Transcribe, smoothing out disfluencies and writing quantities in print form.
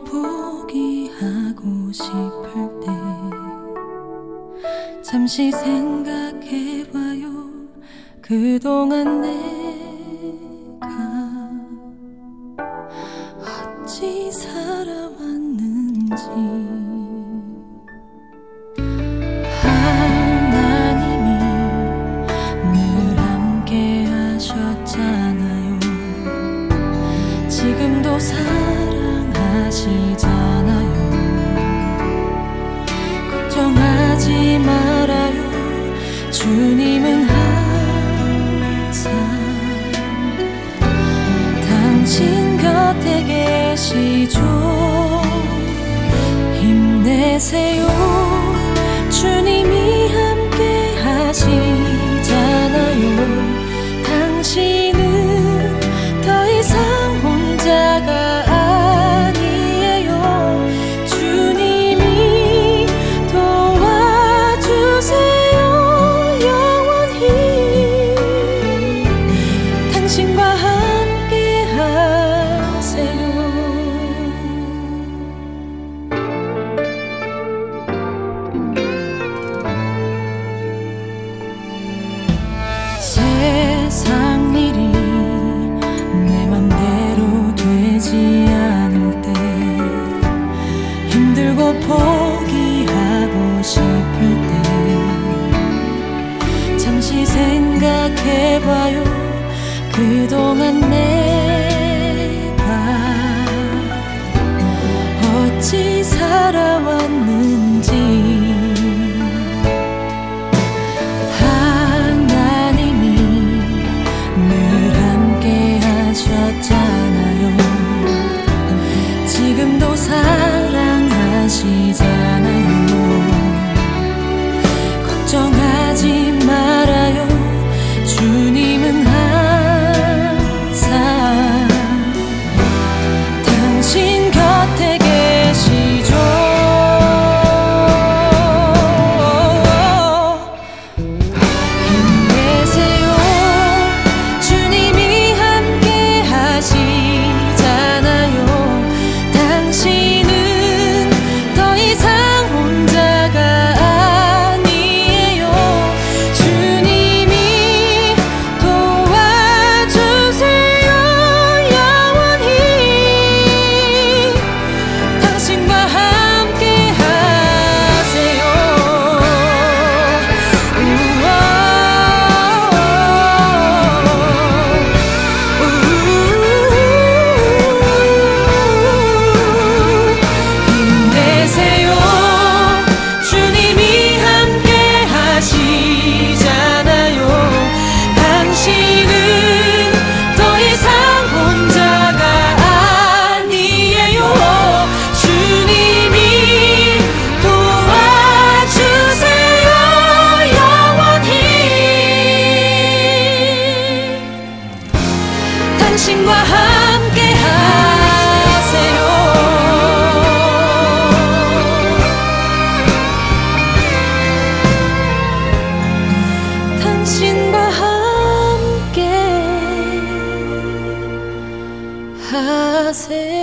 포기하고 싶을 때 잠시 생각해봐요. 그동안 내가 어찌 살아왔는지. 하나님이 늘 함께 하셨잖아요. 지금도 사랑하시잖아요. 걱정하지 말아요. 주님은 항상 당신 곁에 계시죠. 힘내세요. 주님이 함께 하시잖아요. 당신은 더 이상 혼자가 아니에요. 주님이 도와주세요. 영원히 당신과 함께 하세요. 세상 일이 내 맘대로 되지 않을 때 힘들고 포기하고 싶을 때 잠시 생각해봐요. 그동안 내가 어찌 살아왔는지. 지금도 사랑하시잖아요. 걱정하지 말아요. 주님은 항상 당신 곁에 계시죠. 힘내세요. 주님이 함께 하시잖아요. 당신은 더 이상 혼자가 아니에요. 주님이 도와주세요. 영원히 당신과 함께 하세요. 힘내세요. 주님이 함께 하시잖아요. 당신은 더 이상 혼자가 아니에요. 주님이 도와주세요. 영원히 당신과 함께 하세요. 당신과 함께 하세요.